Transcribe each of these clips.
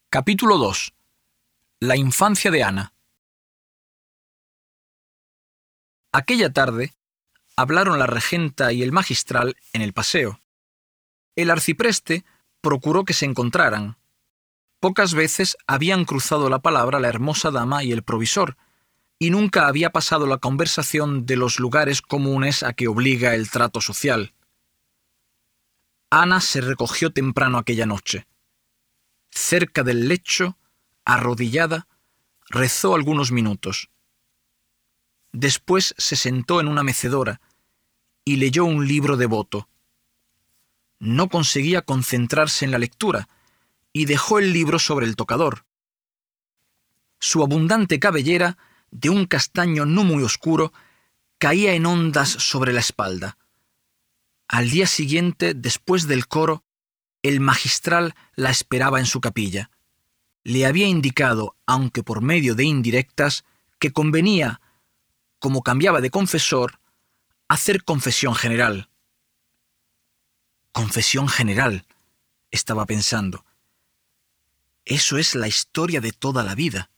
Capítulo 2. La infancia de Ana. Aquella tarde hablaron la regenta y el magistral en el paseo. El arcipreste procuró que se encontraran. Pocas veces habían cruzado la palabra la hermosa dama y el provisor, y nunca había pasado la conversación de los lugares comunes a que obliga el trato social. Ana se recogió temprano aquella noche. Cerca del lecho, arrodillada, rezó algunos minutos. Después se sentó en una mecedora y leyó un libro devoto. No conseguía concentrarse en la lectura y dejó el libro sobre el tocador. Su abundante cabellera, de un castaño no muy oscuro, caía en ondas sobre la espalda. Al día siguiente, después del coro, el magistral la esperaba en su capilla. Le había indicado, aunque por medio de indirectas, que convenía, como cambiaba de confesor, hacer confesión general. Confesión general, estaba pensando. Eso es la historia de toda la vida.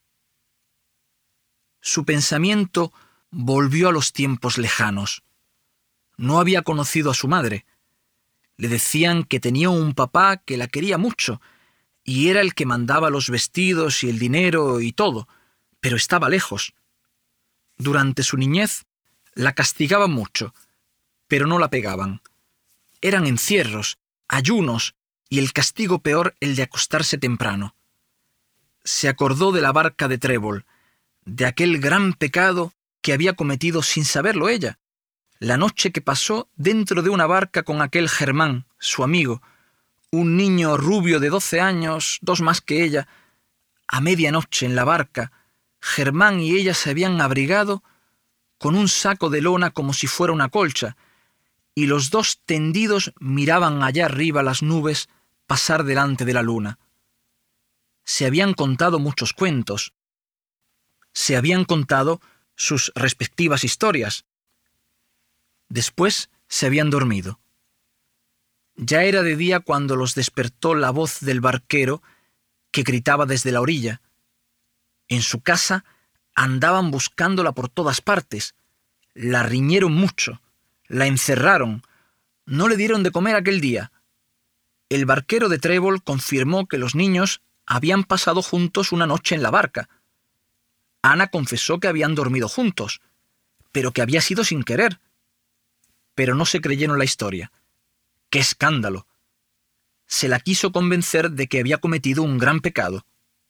Su pensamiento volvió a los tiempos lejanos. No había conocido a su madre. Le decían que tenía un papá que la quería mucho, y era el que mandaba los vestidos y el dinero y todo, pero estaba lejos. Durante su niñez la castigaban mucho, pero no la pegaban. Eran encierros, ayunos y el castigo peor el de acostarse temprano. Se acordó de la barca de Trébol, de aquel gran pecado que había cometido sin saberlo ella, la noche que pasó dentro de una barca con aquel Germán, su amigo, un niño rubio de 12 años, 2 más que ella. A medianoche en la barca, Germán y ella se habían abrigado con un saco de lona como si fuera una colcha, y los dos tendidos miraban allá arriba las nubes pasar delante de la luna. Se habían contado muchos cuentos. Se habían contado sus respectivas historias. Después se habían dormido. Ya era de día cuando los despertó la voz del barquero que gritaba desde la orilla. En su casa andaban buscándola por todas partes. La riñeron mucho, la encerraron, no le dieron de comer aquel día. El barquero de Trébol confirmó que los niños habían pasado juntos una noche en la barca. Ana confesó que habían dormido juntos, pero que había sido sin querer. Pero no se creyeron la historia. ¡Qué escándalo! Se la quiso convencer de que había cometido un gran pecado.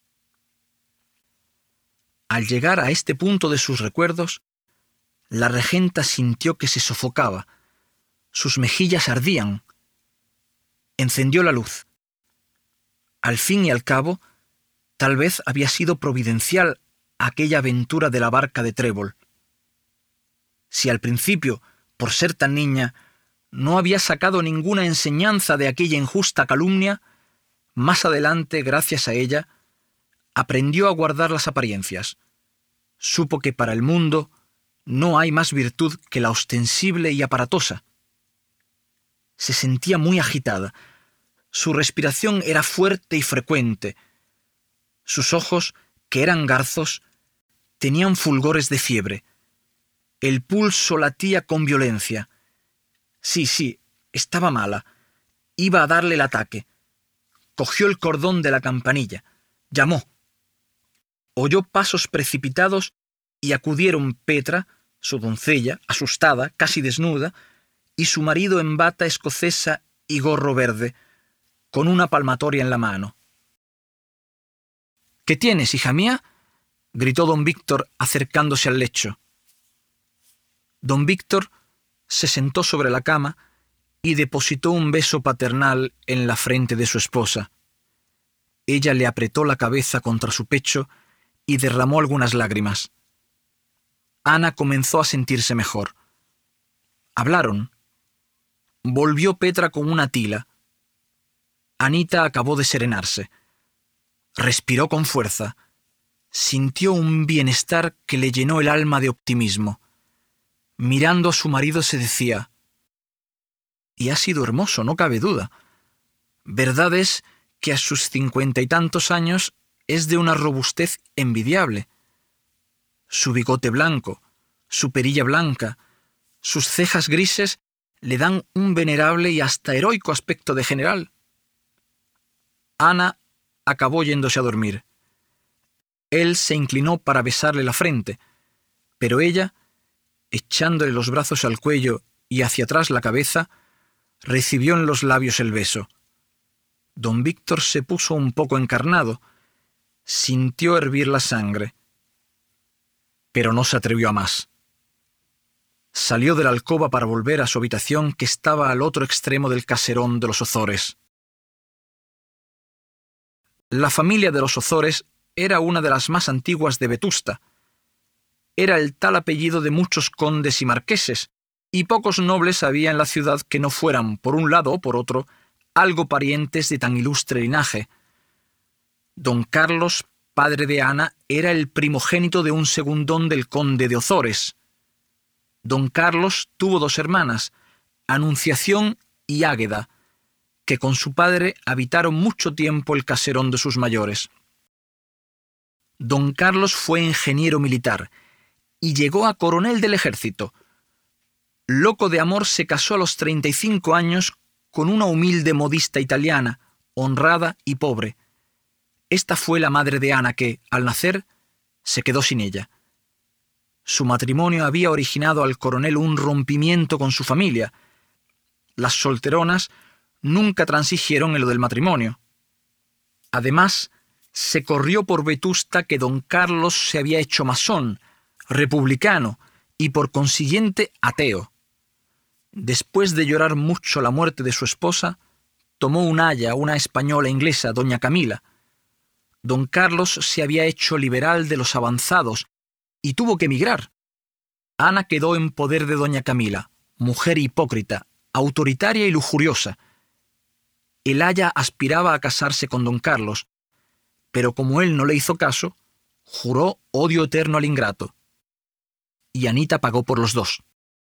Al llegar a este punto de sus recuerdos, la regenta sintió que se sofocaba. Sus mejillas ardían. Encendió la luz. Al fin y al cabo, tal vez había sido providencial aquella aventura de la barca de Trébol. Si al principio, por ser tan niña, no había sacado ninguna enseñanza de aquella injusta calumnia, más adelante, gracias a ella, aprendió a guardar las apariencias. Supo que para el mundo no hay más virtud que la ostensible y aparatosa. Se sentía muy agitada. Su respiración era fuerte y frecuente. Sus ojos, que eran garzos, tenían fulgores de fiebre. El pulso latía con violencia. Sí, estaba mala. Iba a darle el ataque. Cogió el cordón de la campanilla. Llamó. Oyó pasos precipitados y acudieron Petra, su doncella, asustada, casi desnuda, y su marido en bata escocesa y gorro verde, con una palmatoria en la mano. —¿Qué tienes, hija mía? —gritó don Víctor acercándose al lecho. Don Víctor se sentó sobre la cama y depositó un beso paternal en la frente de su esposa. Ella le apretó la cabeza contra su pecho y derramó algunas lágrimas. Ana comenzó a sentirse mejor. Hablaron. Volvió Petra con una tila. Anita acabó de serenarse. Respiró con fuerza. Sintió un bienestar que le llenó el alma de optimismo. Mirando a su marido se decía: y ha sido hermoso, no cabe duda. Verdad es que a sus 50 y tantos años es de una robustez envidiable. Su bigote blanco, su perilla blanca, sus cejas grises le dan un venerable y hasta heroico aspecto de general. Ana acabó yéndose a dormir. Él se inclinó para besarle la frente, pero ella, echándole los brazos al cuello y hacia atrás la cabeza, recibió en los labios el beso. Don Víctor se puso un poco encarnado, sintió hervir la sangre, pero no se atrevió a más. Salió de la alcoba para volver a su habitación, que estaba al otro extremo del caserón de los Ozores. La familia de los Ozores era una de las más antiguas de Vetusta. Era el tal apellido de muchos condes y marqueses, y pocos nobles había en la ciudad que no fueran, por un lado o por otro, algo parientes de tan ilustre linaje. Don Carlos, padre de Ana, era el primogénito de un segundón del conde de Ozores. Don Carlos tuvo dos hermanas, Anunciación y Águeda, que con su padre habitaron mucho tiempo el caserón de sus mayores. Don Carlos fue ingeniero militar y llegó a coronel del ejército. Loco de amor, se casó a los 35 años con una humilde modista italiana, honrada y pobre. Esta fue la madre de Ana que, al nacer, se quedó sin ella. Su matrimonio había originado al coronel un rompimiento con su familia. Las solteronas nunca transigieron en lo del matrimonio. Además, se corrió por Vetusta que don Carlos se había hecho masón, republicano y por consiguiente ateo. Después de llorar mucho la muerte de su esposa, tomó un aya, una española inglesa, doña Camila. Don Carlos se había hecho liberal de los avanzados y tuvo que emigrar. Ana quedó en poder de doña Camila, mujer hipócrita, autoritaria y lujuriosa. El aya aspiraba a casarse con don Carlos, pero como él no le hizo caso, juró odio eterno al ingrato. Y Anita pagó por los dos.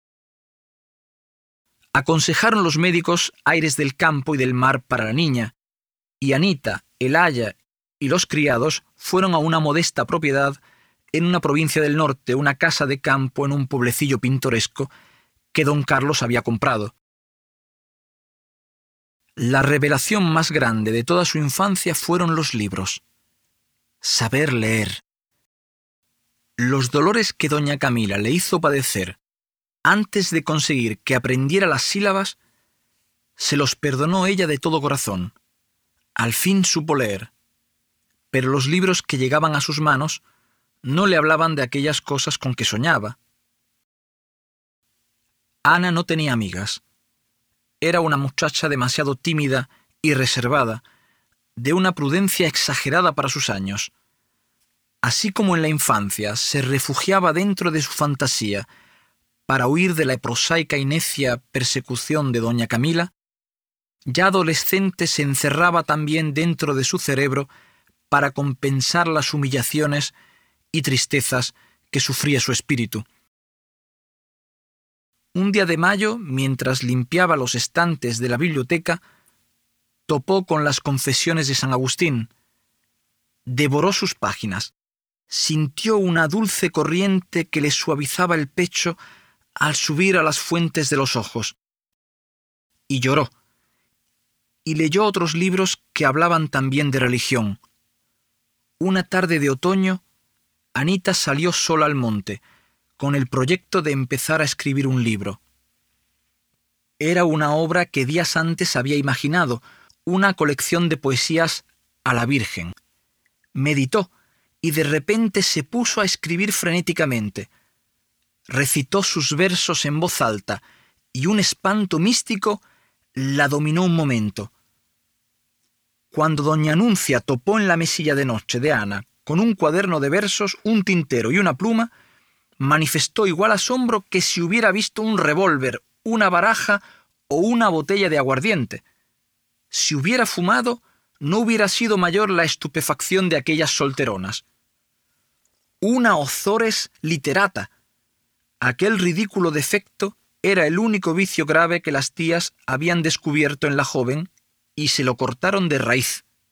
Aconsejaron los médicos aires del campo y del mar para la niña, y Anita, el aya y los criados fueron a una modesta propiedad en una provincia del norte, una casa de campo en un pueblecillo pintoresco que don Carlos había comprado. La revelación más grande de toda su infancia fueron los libros. Saber leer. Los dolores que doña Camila le hizo padecer antes de conseguir que aprendiera las sílabas, se los perdonó ella de todo corazón. Al fin supo leer, pero los libros que llegaban a sus manos no le hablaban de aquellas cosas con que soñaba. Ana no tenía amigas. Era una muchacha demasiado tímida y reservada, de una prudencia exagerada para sus años. Así como en la infancia se refugiaba dentro de su fantasía para huir de la prosaica y necia persecución de doña Camila, ya adolescente se encerraba también dentro de su cerebro para compensar las humillaciones y tristezas que sufría su espíritu. Un día de mayo, mientras limpiaba los estantes de la biblioteca, topó con las Confesiones de San Agustín. Devoró sus páginas. Sintió una dulce corriente que le suavizaba el pecho al subir a las fuentes de los ojos. Y lloró. Y leyó otros libros que hablaban también de religión. Una tarde de otoño, Anita salió sola al monte, con el proyecto de empezar a escribir un libro. Era una obra que días antes había imaginado, una colección de poesías a la Virgen. Meditó y de repente se puso a escribir frenéticamente. Recitó sus versos en voz alta y un espanto místico la dominó un momento. Cuando doña Anuncia topó en la mesilla de noche de Ana con un cuaderno de versos, un tintero y una pluma, manifestó igual asombro que si hubiera visto un revólver, una baraja o una botella de aguardiente. Si hubiera fumado, no hubiera sido mayor la estupefacción de aquellas solteronas. Una Ozores literata. Aquel ridículo defecto era el único vicio grave que las tías habían descubierto en la joven y se lo cortaron de raíz.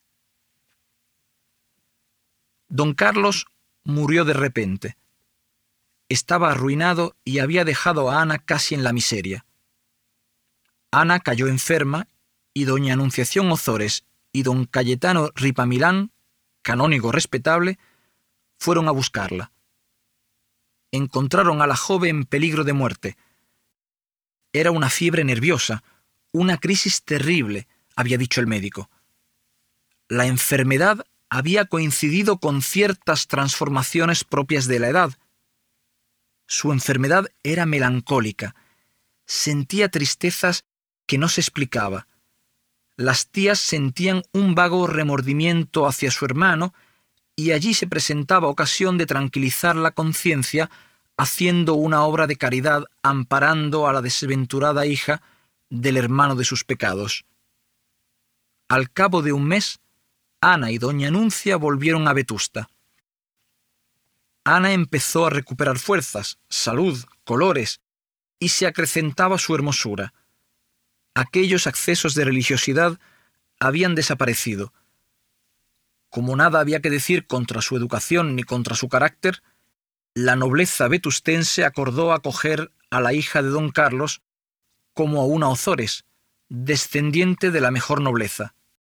Don Carlos murió de repente. Estaba arruinado y había dejado a Ana casi en la miseria. Ana cayó enferma y doña Anunciación Ozores y don Cayetano Ripamilán, canónigo respetable, fueron a buscarla. Encontraron a la joven en peligro de muerte. Era una fiebre nerviosa, una crisis terrible, había dicho el médico. La enfermedad había coincidido con ciertas transformaciones propias de la edad. Su enfermedad era melancólica. Sentía tristezas que no se explicaba. Las tías sentían un vago remordimiento hacia su hermano y allí se presentaba ocasión de tranquilizar la conciencia haciendo una obra de caridad amparando a la desventurada hija del hermano de sus pecados. Al cabo de un mes, Ana y doña Anuncia volvieron a Vetusta. Ana empezó a recuperar fuerzas, salud, colores, y se acrecentaba su hermosura. Aquellos accesos de religiosidad habían desaparecido. Como nada había que decir contra su educación ni contra su carácter, la nobleza vetustense acordó acoger a la hija de don Carlos como a una Ozores, descendiente de la mejor nobleza.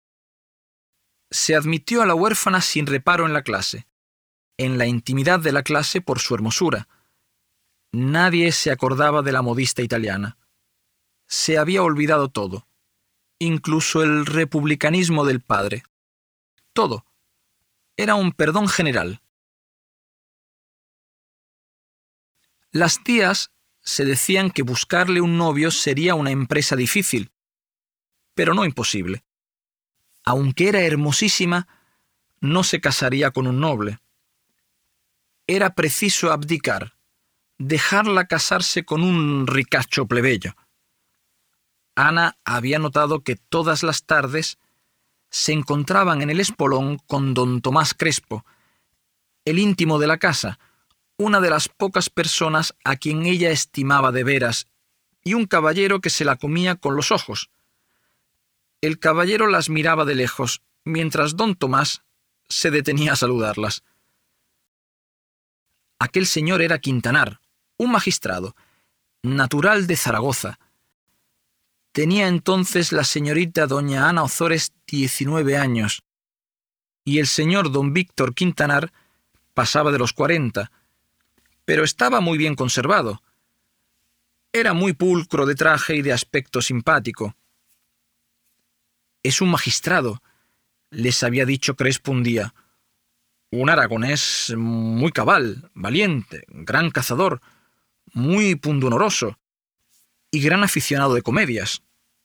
Se admitió a la huérfana sin reparo en la clase, en la intimidad de la clase por su hermosura. Nadie se acordaba de la modista italiana. Se había olvidado todo, incluso el republicanismo del padre. Todo. Era un perdón general. Las tías se decían que buscarle un novio sería una empresa difícil, pero no imposible. Aunque era hermosísima, no se casaría con un noble. Era preciso abdicar, dejarla casarse con un ricacho plebeyo. Ana había notado que todas las tardes se encontraban en el espolón con don Tomás Crespo, el íntimo de la casa, una de las pocas personas a quien ella estimaba de veras, y un caballero que se la comía con los ojos. El caballero las miraba de lejos, mientras don Tomás se detenía a saludarlas. Aquel señor era Quintanar, un magistrado, natural de Zaragoza. Tenía entonces la señorita doña Ana Ozores 19 años, y el señor don Víctor Quintanar pasaba de los 40, pero estaba muy bien conservado. Era muy pulcro de traje y de aspecto simpático. «Es un magistrado», les había dicho Crespo un día. «Un aragonés muy cabal, valiente, gran cazador, muy pundonoroso y gran aficionado de comedias».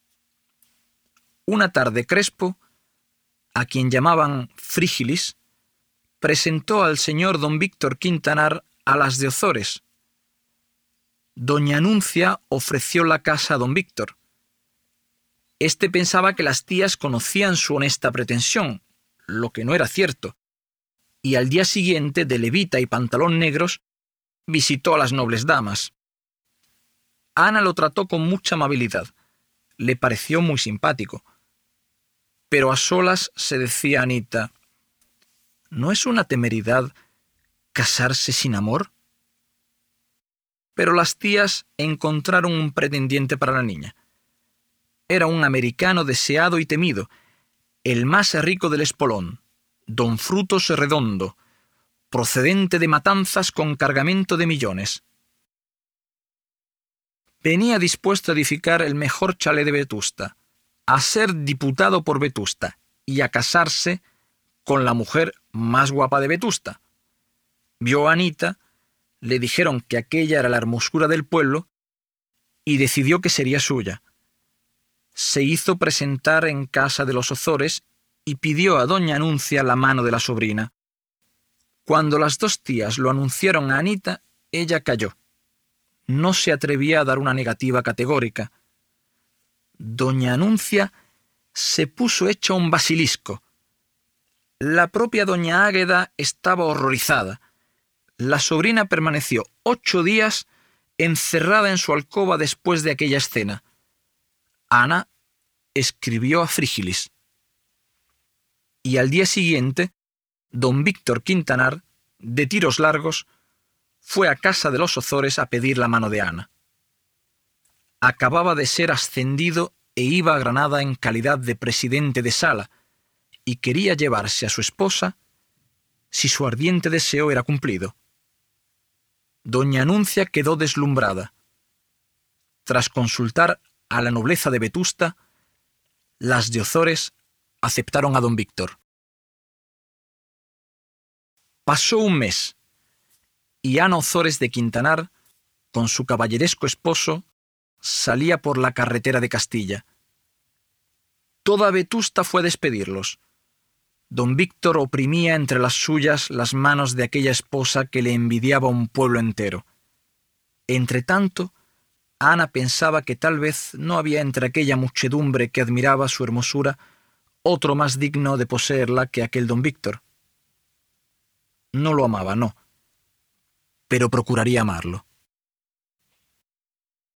Una tarde Crespo, a quien llamaban Frígilis, presentó al señor don Víctor Quintanar a las de Ozores. Doña Anuncia ofreció la casa a don Víctor. Este pensaba que las tías conocían su honesta pretensión, lo que no era cierto, y al día siguiente, de levita y pantalón negros, visitó a las nobles damas. Ana lo trató con mucha amabilidad. Le pareció muy simpático. Pero a solas se decía Anita, ¿no es una temeridad casarse sin amor? Pero las tías encontraron un pretendiente para la niña. Era un americano deseado y temido, el más rico del espolón, don Frutos Redondo, procedente de Matanzas con cargamento de millones. Venía dispuesto a edificar el mejor chalet de Vetusta, a ser diputado por Vetusta y a casarse con la mujer más guapa de Vetusta. Vio a Anita, le dijeron que aquella era la hermosura del pueblo y decidió que sería suya. Se hizo presentar en casa de los Ozores y pidió a doña Anuncia la mano de la sobrina. Cuando las dos tías lo anunciaron a Anita, ella calló. No se atrevía a dar una negativa categórica. Doña Anuncia se puso hecha un basilisco. La propia doña Águeda estaba horrorizada. La sobrina permaneció 8 días encerrada en su alcoba después de aquella escena. Ana escribió a Frígilis. Y al día siguiente don Víctor Quintanar, de tiros largos, fue a casa de los Ozores a pedir la mano de Ana. Acababa de ser ascendido e iba a Granada en calidad de presidente de sala, y quería llevarse a su esposa si su ardiente deseo era cumplido. Doña Anuncia quedó deslumbrada. Tras consultar a la nobleza de Vetusta, las de Ozores aceptaron a don Víctor. Pasó un mes, y Ana Ozores de Quintanar, con su caballeresco esposo, salía por la carretera de Castilla. Toda Vetusta fue a despedirlos. Don Víctor oprimía entre las suyas las manos de aquella esposa que le envidiaba un pueblo entero. Entretanto, Ana pensaba que tal vez no había entre aquella muchedumbre que admiraba su hermosura otro más digno de poseerla que aquel don Víctor. No lo amaba, no, pero procuraría amarlo.